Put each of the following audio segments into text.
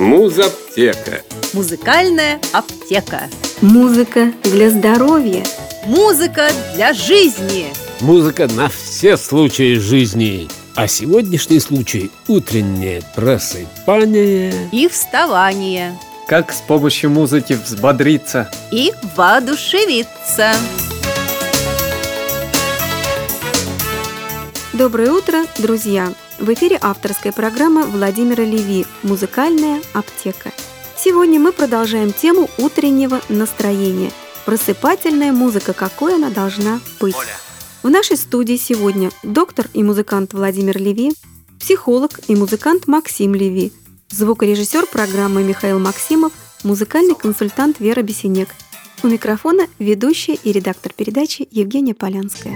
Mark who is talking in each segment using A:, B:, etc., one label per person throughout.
A: Музаптека.
B: Музыкальная аптека.
C: Музыка для здоровья.
B: Музыка для жизни.
A: Музыка на все случаи жизни. А сегодняшний случай – утреннее просыпание
B: И вставание.
D: Как с помощью музыки взбодриться
B: И воодушевиться.
C: Доброе утро, друзья! В эфире авторская программа Владимира Леви «Музыкальная аптека». Сегодня мы продолжаем тему утреннего настроения. Просыпательная музыка, какой она должна быть. В нашей студии сегодня доктор и музыкант Владимир Леви, психолог и музыкант Максим Леви, звукорежиссер программы Михаил Максимов, музыкальный консультант Вера Бесенек. У микрофона ведущая и редактор передачи Евгения Полянская.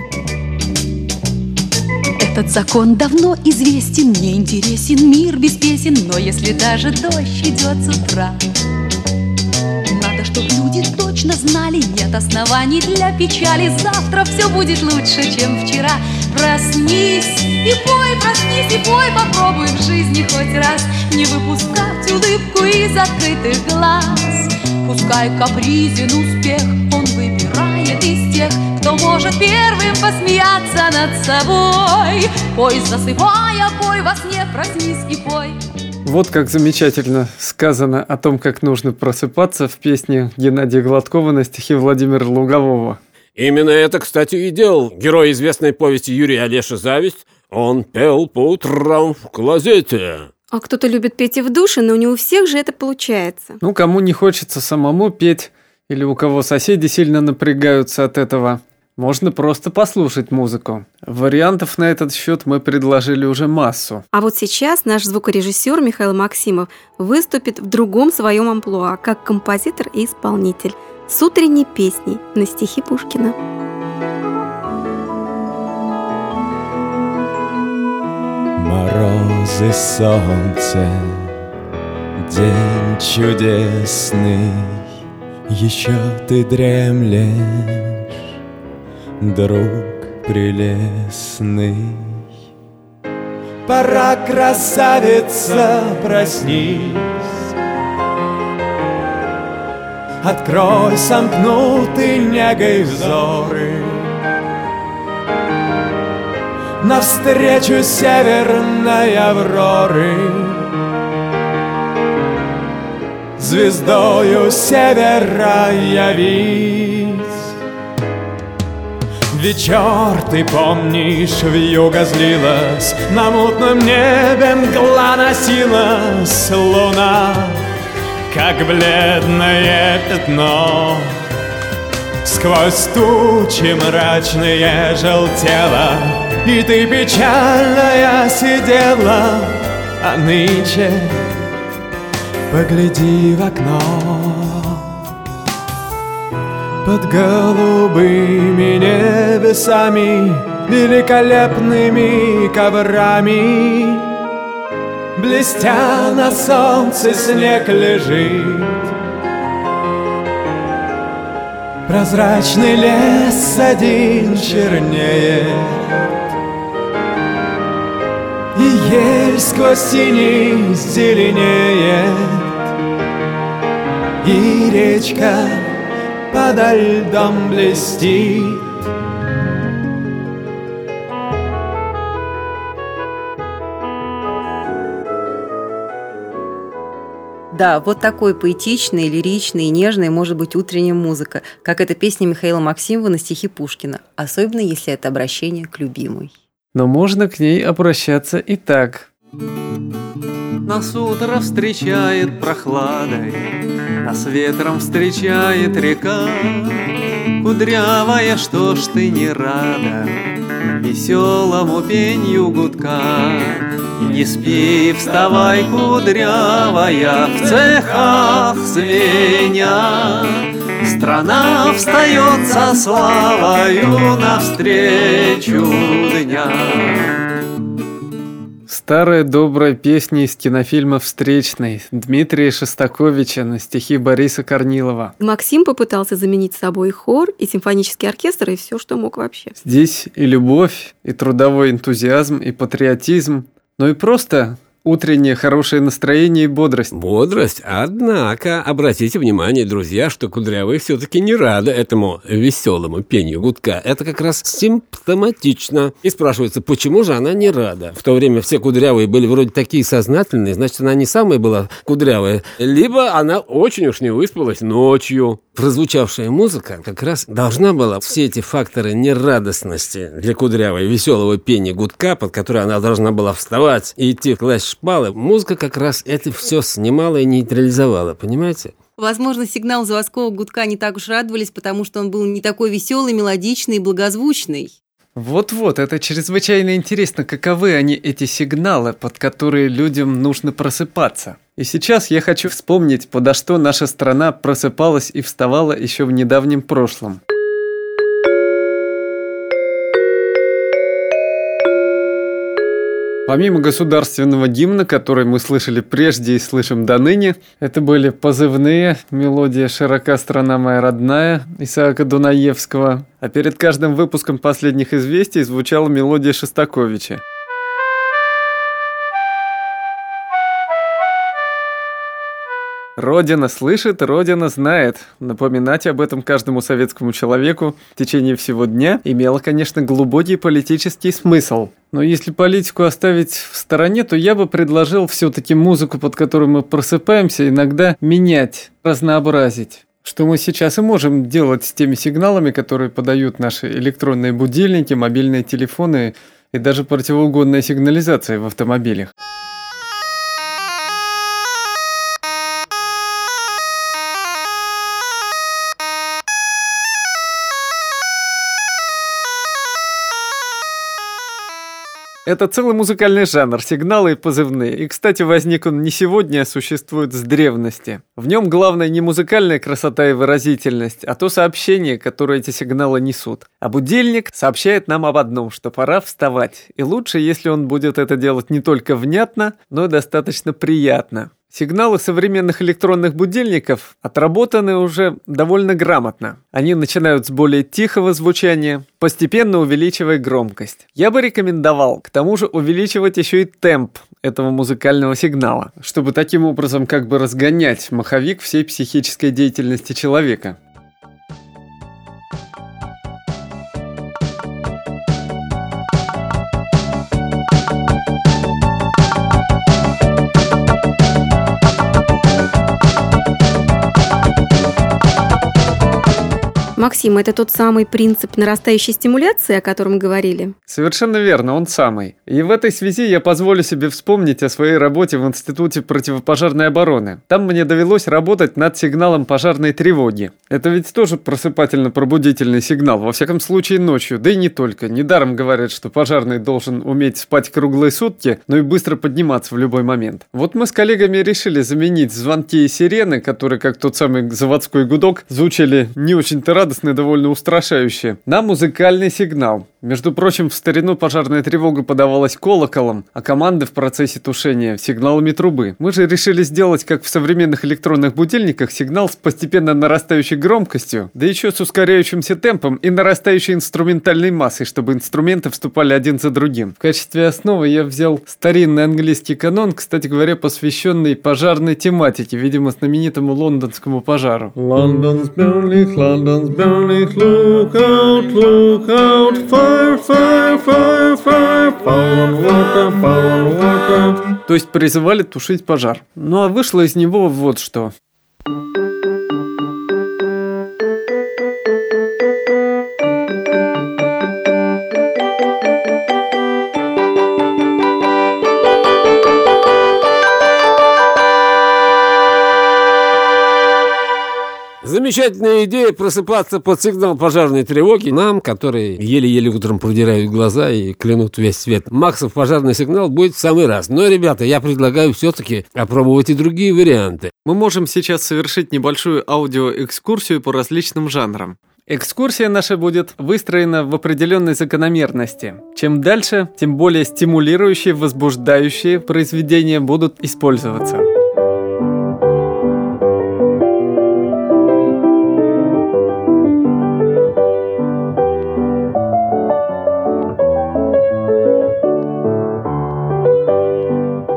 E: Этот закон давно известен, мне интересен мир без песен, но если даже дождь идет с утра, надо, чтобы люди точно знали, нет оснований для печали. Завтра все будет лучше, чем вчера. Проснись и пой, попробуй в жизни хоть раз не выпускать улыбку из открытых глаз. Пускай капризен успех, он выбирает из тех, кто может первым посмеяться над собой. Пой, засыпая, пой, во сне проснись и пой.
D: Вот как замечательно сказано о том, как нужно просыпаться в песне Геннадия Гладкова на стихи Владимира Лугового.
A: Именно это, кстати, и делал герой известной повести Юрий Олеша «Зависть». Он пел по утрам в клозете.
C: А кто-то любит петь и в душе, но не у всех же это получается.
D: Кому не хочется самому петь, или у кого соседи сильно напрягаются от этого, можно просто послушать музыку. Вариантов на этот счет мы предложили уже массу.
C: А вот сейчас наш звукорежиссер Михаил Максимов выступит в другом своем амплуа, как композитор и исполнитель, с утренней песней на стихи Пушкина.
F: Морозы, солнце, день чудесный, еще ты дремлешь, друг прелестный. Пора, красавица, проснись, открой сомкнутый негой взоры, навстречу северной авроры, звездою севера явись. Вечер, ты помнишь, вьюга злилась, на мутном небе мгла носилась, луна, как бледное пятно, сквозь тучи мрачные желтела, и ты печальная сидела, а нынче погляди в окно. Под голубыми небесами, великолепными коврами, блестя на солнце, снег лежит. Прозрачный лес один чернеет, и ель сквозь синий зеленеет, и речка подо льдом блестит.
B: Да, вот такой поэтичной, лиричной и нежной может быть утренняя музыка, как эта песня Михаила Максимова на стихи Пушкина, особенно если это обращение к любимой.
D: Но можно к ней обращаться и так.
G: Нас утро встречает прохладой, нас ветром встречает река. Кудрявая, что ж ты не рада веселому пенью гудка? И не спи, вставай, кудрявая, в цехах звеня. Страна встает со славою навстречу дня.
D: Старая добрая песня из кинофильма «Встречный» Дмитрия Шостаковича на стихи Бориса Корнилова.
C: Максим попытался заменить собой хор, и симфонический оркестр, и все, что мог вообще.
D: Здесь и любовь, и трудовой энтузиазм, и патриотизм, но и просто утреннее хорошее настроение и бодрость.
A: Бодрость, однако, обратите внимание, друзья, что Кудрявая все-таки не рада этому веселому пению гудка. Это как раз симптоматично. И спрашивается, почему же она не рада? В то время все кудрявые были вроде такие сознательные, значит, она не самая была кудрявая. Либо она очень уж не выспалась ночью. Прозвучавшая музыка как раз должна была все эти факторы нерадостности для Кудрявой, веселого пения гудка, под который она должна была вставать и идти класть шпалы, музыка как раз это все снимала и нейтрализовала, понимаете?
B: Возможно, сигнал заводского гудка не так уж радовались, потому что он был не такой веселый, мелодичный и благозвучный.
D: Вот-вот, это чрезвычайно интересно, каковы они, эти сигналы, под которые людям нужно просыпаться. И сейчас я хочу вспомнить, подо что наша страна просыпалась и вставала еще в недавнем прошлом. Помимо государственного гимна, который мы слышали прежде и слышим до ныне, это были позывные, мелодия «Широка страна моя родная» Исаака Дунаевского. А перед каждым выпуском последних известий звучала мелодия Шостаковича. Родина слышит, Родина знает. Напоминать об этом каждому советскому человеку в течение всего дня имело, конечно, глубокий политический смысл. Но если политику оставить в стороне, то я бы предложил все-таки музыку, под которую мы просыпаемся, иногда менять, разнообразить. Что мы сейчас и можем делать с теми сигналами, которые подают наши электронные будильники, мобильные телефоны и даже противоугонная сигнализация в автомобилях. Это целый музыкальный жанр, сигналы и позывные. И, кстати, возник он не сегодня, а существует с древности. В нем главное не музыкальная красота и выразительность, а то сообщение, которое эти сигналы несут. А будильник сообщает нам об одном, что пора вставать. И лучше, если он будет это делать не только внятно, но и достаточно приятно. Сигналы современных электронных будильников отработаны уже довольно грамотно. Они начинают с более тихого звучания, постепенно увеличивая громкость. Я бы рекомендовал, к тому же, увеличивать еще и темп этого музыкального сигнала, чтобы таким образом как бы разгонять маховик всей психической деятельности человека.
C: Максим, это тот самый принцип нарастающей стимуляции, о котором говорили?
D: Совершенно верно, он самый. И в этой связи я позволю себе вспомнить о своей работе в Институте противопожарной обороны. Там мне довелось работать над сигналом пожарной тревоги. Это ведь тоже просыпательно-пробудительный сигнал, во всяком случае ночью, да и не только. Недаром говорят, что пожарный должен уметь спать круглые сутки, но и быстро подниматься в любой момент. Вот мы с коллегами решили заменить звонки и сирены, которые, как тот самый заводской гудок, звучали не очень-то радостно, довольно устрашающе, на музыкальный сигнал. Между прочим, в старину пожарная тревога подавалась колоколом, а команды в процессе тушения сигналами трубы. Мы же решили сделать, как в современных электронных будильниках, сигнал с постепенно нарастающей громкостью, да еще с ускоряющимся темпом и нарастающей инструментальной массой, чтобы инструменты вступали один за другим. В качестве основы я взял старинный английский канон, кстати говоря, посвященный пожарной тематике, видимо, знаменитому лондонскому пожару. London's burning, look out, fire, fire, fire, fire, power water. То есть призывали тушить пожар. Ну а вышло из него вот что.
A: Замечательная идея просыпаться под сигнал пожарной тревоги нам, которые еле-еле утром продирают глаза и клянут весь свет. Максов пожарный сигнал будет в самый раз. Но, ребята, я предлагаю все-таки опробовать и другие варианты.
D: Мы можем сейчас совершить небольшую аудиоэкскурсию по различным жанрам. Экскурсия наша будет выстроена в определенной закономерности. Чем дальше, тем более стимулирующие, возбуждающие произведения будут использоваться.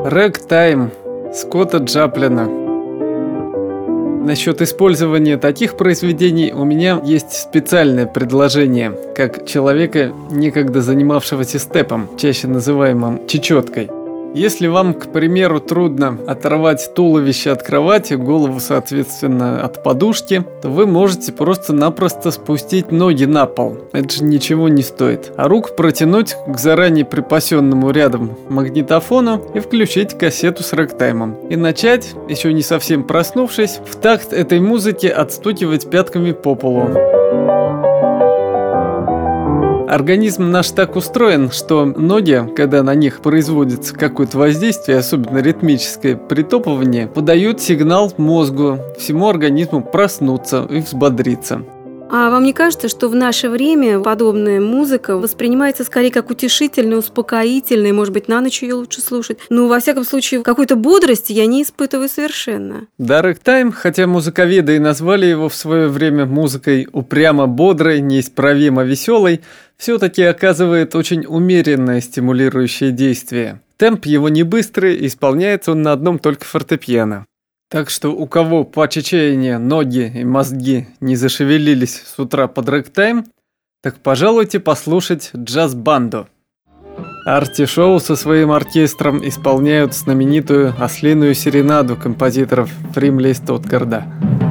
D: Рэгтайм Скотта Джаплина. Насчет использования таких произведений у меня есть специальное предложение, как человека, некогда занимавшегося степом, чаще называемым чечеткой. Если вам, к примеру, трудно оторвать туловище от кровати, голову, соответственно, от подушки, то вы можете просто-напросто спустить ноги на пол. Это же ничего не стоит. А руку протянуть к заранее припасенному рядом магнитофону и включить кассету с рэгтаймом. И начать, еще не совсем проснувшись, в такт этой музыки отстукивать пятками по полу. Организм наш так устроен, что ноги, когда на них производится какое-то воздействие, особенно ритмическое притопывание, подают сигнал мозгу, всему организму проснуться и взбодриться.
C: А вам не кажется, что в наше время подобная музыка воспринимается скорее как утешительная, успокоительная, может быть, на ночь ее лучше слушать? Ну, во всяком случае, какой-то бодрости я не испытываю совершенно.
D: Да, рэгтайм, хотя музыковеды и назвали его в свое время музыкой упрямо бодрой, неисправимо веселой, все-таки оказывает очень умеренное стимулирующее действие. Темп его не быстрый, исполняется он на одном только фортепиано. Так что у кого по чечаянию ноги и мозги не зашевелились с утра под рэгтайм, так пожалуйте послушать джаз-банду. Арти Шоу со своим оркестром исполняют знаменитую «Ослиную серенаду» композиторов Фримли и Стоткарда.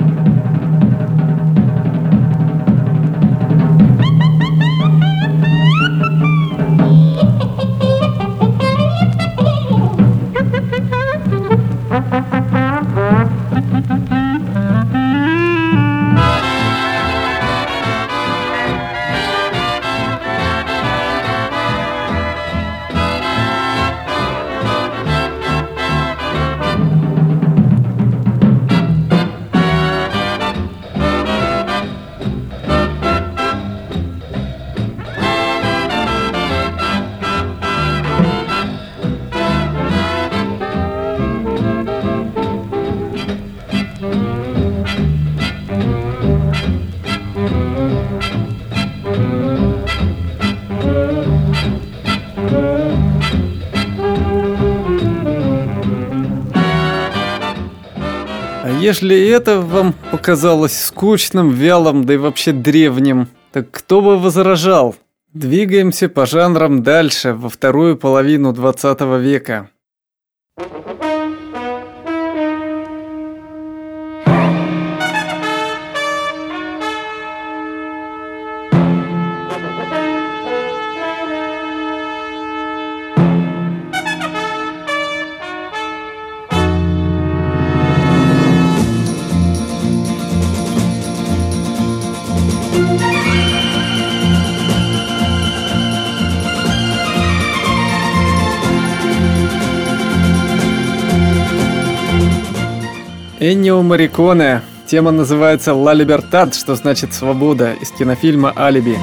D: Если это вам показалось скучным, вялым, да и вообще древним, так кто бы возражал? Двигаемся по жанрам дальше, во вторую половину 20 века. Эннио Морриконе. Тема называется «Ла Либертад», что значит «свобода», из кинофильма «Алиби».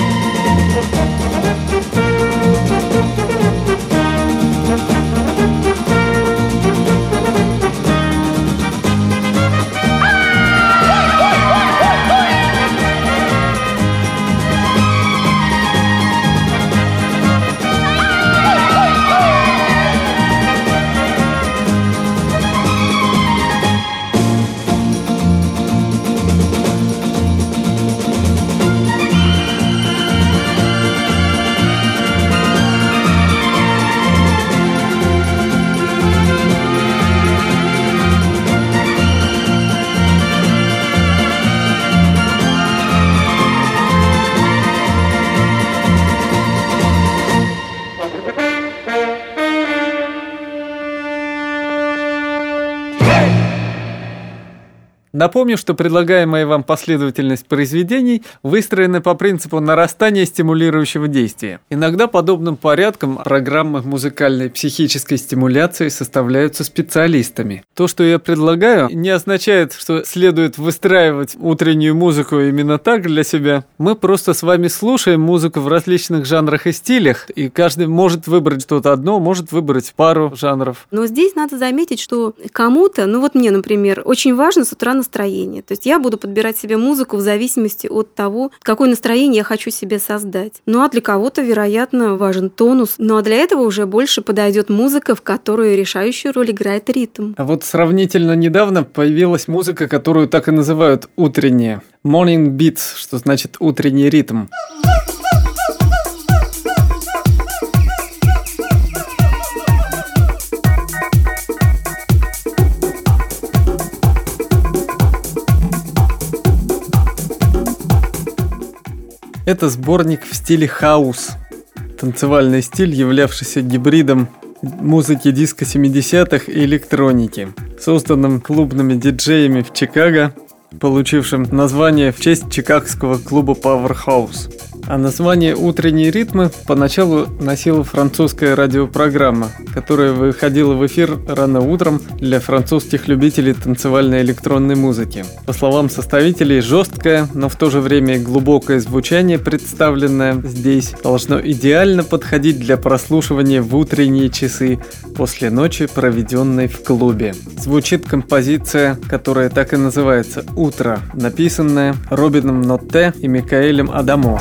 D: Напомню, что предлагаемая вам последовательность произведений выстроена по принципу нарастания стимулирующего действия. Иногда подобным порядком программы музыкальной психической стимуляции составляются специалистами. То, что я предлагаю, не означает, что следует выстраивать утреннюю музыку именно так для себя. Мы просто с вами слушаем музыку в различных жанрах и стилях, и каждый может выбрать что-то одно, может выбрать пару жанров.
C: Но здесь надо заметить, что кому-то, ну вот мне, например, очень важно с утра настроение. То есть я буду подбирать себе музыку в зависимости от того, какое настроение я хочу себе создать. Ну а для кого-то, вероятно, важен тонус. Ну а для этого уже больше подойдет музыка, в которой решающую роль играет ритм.
D: А вот сравнительно недавно появилась музыка, которую так и называют утренняя. Morning beats, что значит утренний ритм. Это сборник в стиле хаус. Танцевальный стиль, являвшийся гибридом музыки диско 70-х и электроники, созданным клубными диджеями в Чикаго, получившим название в честь чикагского клуба Powerhouse. А название «Утренние ритмы» поначалу носила французская радиопрограмма, которая выходила в эфир рано утром для французских любителей танцевальной электронной музыки. По словам составителей, жесткое, но в то же время глубокое звучание, представленное здесь, должно идеально подходить для прослушивания в утренние часы после ночи, проведенной в клубе. Звучит композиция, которая так и называется «Утро», написанная Робином Нотте и Микаэлем Адамо.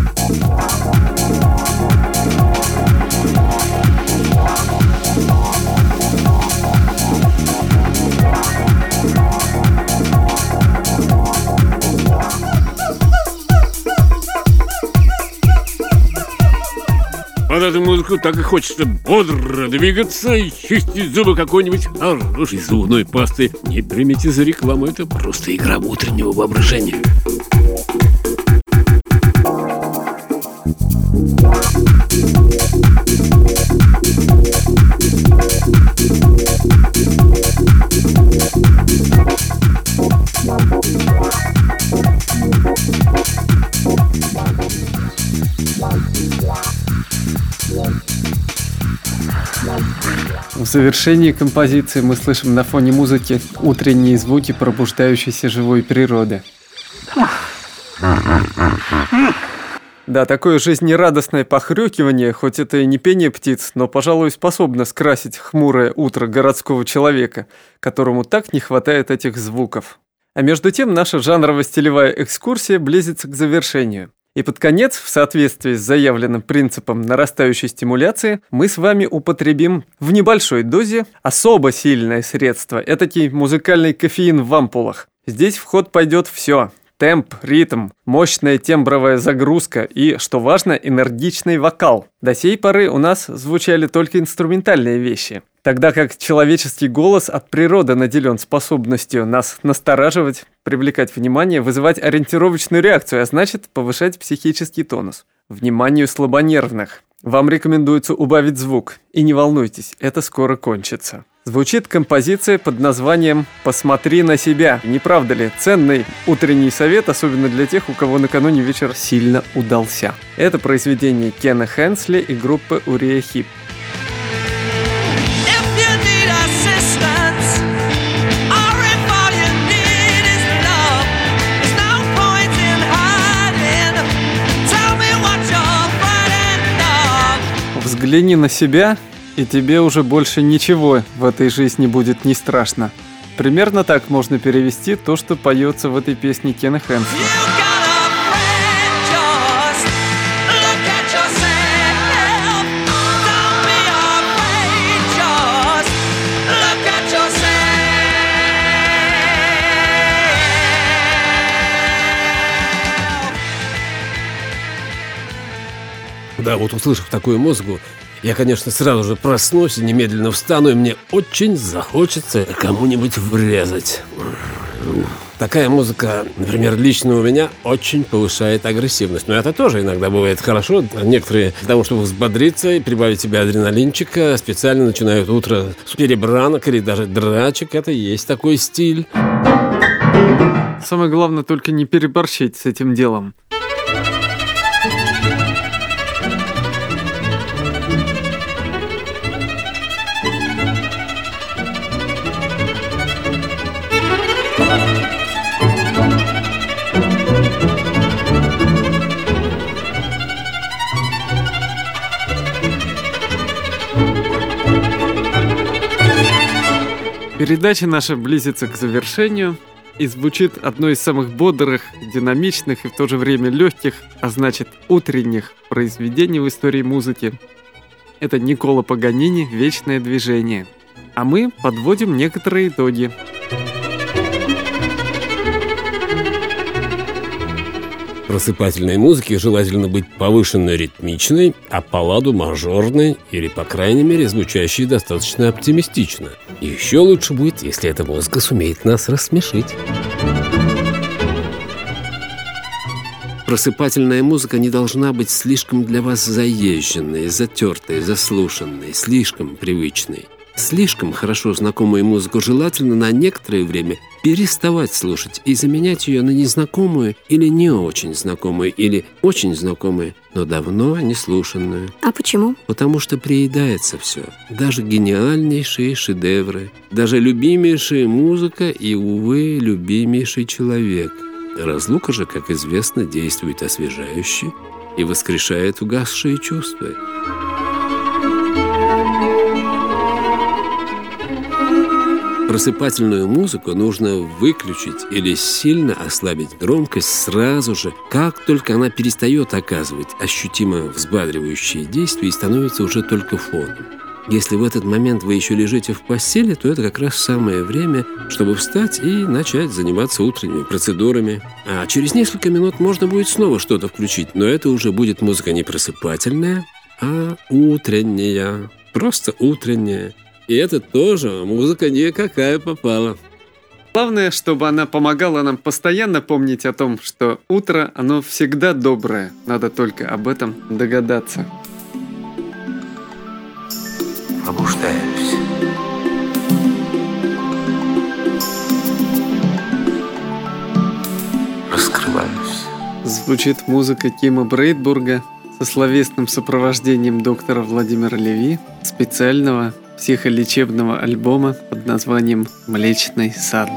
A: Под эту музыку так и хочется бодро двигаться и чистить зубы какой-нибудь хорошей зубной пасты. Не примите за рекламу, это просто игра утреннего воображения.
D: В завершении композиции мы слышим на фоне музыки утренние звуки пробуждающейся живой природы. Да, такое жизнерадостное похрюкивание, хоть это и не пение птиц, но, пожалуй, способно скрасить хмурое утро городского человека, которому так не хватает этих звуков. А между тем наша жанрово-стилевая экскурсия близится к завершению. И под конец, в соответствии с заявленным принципом нарастающей стимуляции, мы с вами употребим в небольшой дозе особо сильное средство, этакий музыкальный кофеин в ампулах. Здесь в ход пойдет все. Темп, ритм, мощная тембровая загрузка и, что важно, энергичный вокал. До сей поры у нас звучали только инструментальные вещи, тогда как человеческий голос от природы наделен способностью нас настораживать, привлекать внимание, вызывать ориентировочную реакцию, а значит повышать психический тонус. Вниманию слабонервных. Вам рекомендуется убавить звук. И не волнуйтесь, это скоро кончится. Звучит композиция под названием «Посмотри на себя». Не правда ли? Ценный утренний совет, особенно для тех, у кого накануне вечер сильно удался. Это произведение Кена Хенсли и группы Uriah Heep. Взгляни на себя, и тебе уже больше ничего в этой жизни будет не страшно. Примерно так можно перевести то, что поется в этой песне Кена Хенсли.
A: Да, вот услышав такую музыку, я, конечно, сразу же проснусь и немедленно встану, и мне очень захочется кому-нибудь врезать. Такая музыка, например, лично у меня очень повышает агрессивность. Но это тоже иногда бывает хорошо. Некоторые для того, чтобы взбодриться и прибавить себе адреналинчика, специально начинают утро с перебранок или даже драчек. Это и есть такой стиль.
D: Самое главное только не переборщить с этим делом. Передача наша близится к завершению. и звучит одно из самых бодрых, динамичных и в то же время легких, а значит утренних произведений в истории музыки. Это Никколо Паганини «Вечное движение». А мы подводим некоторые итоги.
A: Просыпательной музыке желательно быть повышенно ритмичной, а по ладу мажорной или, по крайней мере, звучащей достаточно оптимистично. И еще лучше будет, если эта музыка сумеет нас рассмешить. Просыпательная музыка не должна быть слишком для вас заезженной, затертой, заслушанной, слишком привычной. Слишком хорошо знакомую музыку желательно на некоторое время переставать слушать и заменять ее на незнакомую или не очень знакомую, или очень знакомую, но давно не слушанную.
C: А почему?
A: Потому что приедается все. Даже гениальнейшие шедевры, даже любимейшая музыка и, увы, любимейший человек. Разлука же, как известно, действует освежающе и воскрешает угасшие чувства. Просыпательную музыку нужно выключить или сильно ослабить громкость сразу же, как только она перестает оказывать ощутимо взбадривающие действия и становится уже только фоном. Если в этот момент вы еще лежите в постели, то это как раз самое время, чтобы встать и начать заниматься утренними процедурами. А через несколько минут можно будет снова что-то включить, но это уже будет музыка не просыпательная, а утренняя. Просто утренняя. И это тоже музыка не какая попала.
D: Главное, чтобы она помогала нам постоянно помнить о том, что утро, оно всегда доброе. Надо только об этом догадаться.
H: Пробуждаюсь. Раскрываюсь.
D: Звучит музыка Кима Брейдбурга со словесным сопровождением доктора Владимира Леви, специального психолечебного альбома под названием «Млечный сад».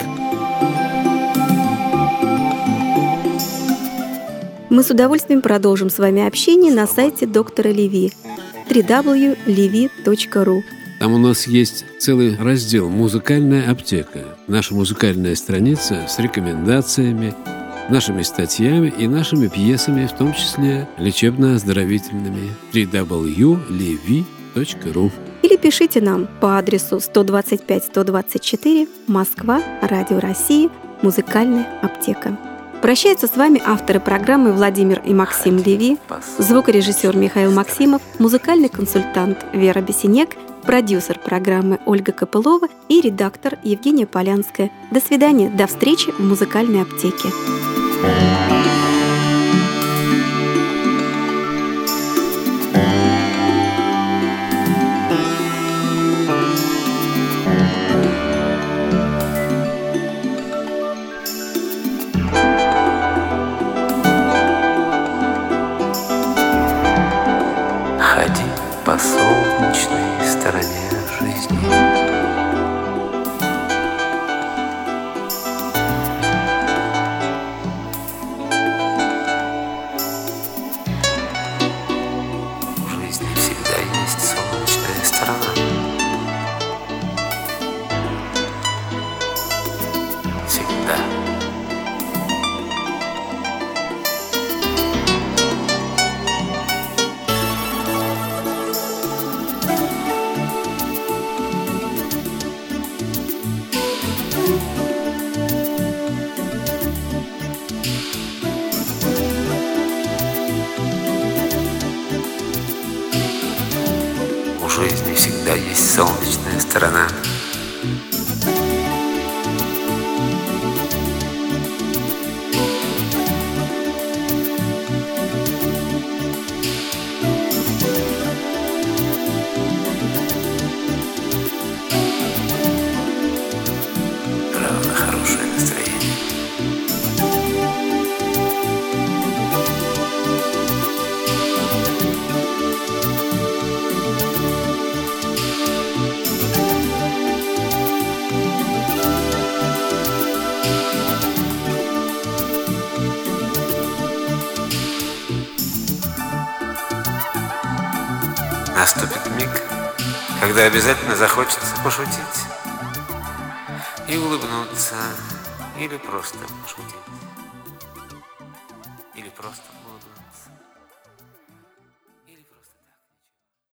C: Мы с удовольствием продолжим с вами общение на сайте доктора Леви www.levi.ru.
A: Там у нас есть целый раздел «Музыкальная аптека». Наша музыкальная страница с рекомендациями, нашими статьями и нашими пьесами, в том числе лечебно-оздоровительными. www.levi.ru.
C: Или пишите нам по адресу 125-124, Москва, Радио России, Музыкальная аптека. Прощаются с вами авторы программы Владимир и Максим Леви, звукорежиссер Михаил Максимов, музыкальный консультант Вера Бесенек, продюсер программы Ольга Копылова и редактор Евгения Полянская. До свидания, до встречи в музыкальной аптеке.
H: Ходи по солнечной стороне жизни. В жизни всегда есть солнечная сторона. Всегда. В жизни всегда есть солнечная сторона. Главное, хорошее настроение. Наступит миг, когда обязательно захочется пошутить и улыбнуться, Или просто шутить. Или просто буду.